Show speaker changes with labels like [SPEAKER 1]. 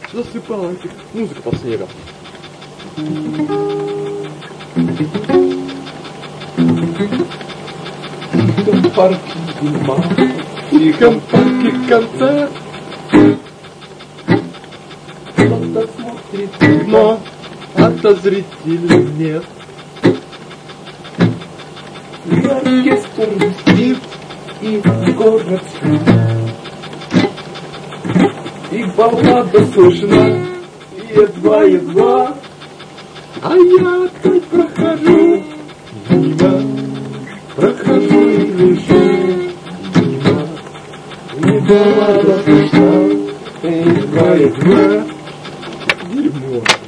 [SPEAKER 1] засыпала музыка под снегом. В том парке зима, в тихом парке концерт. Кто-то смотрит в окно, а то зрителей нет. Оркестр спит, и город спит. И баллада слышна, едва-едва. А я опять прохожу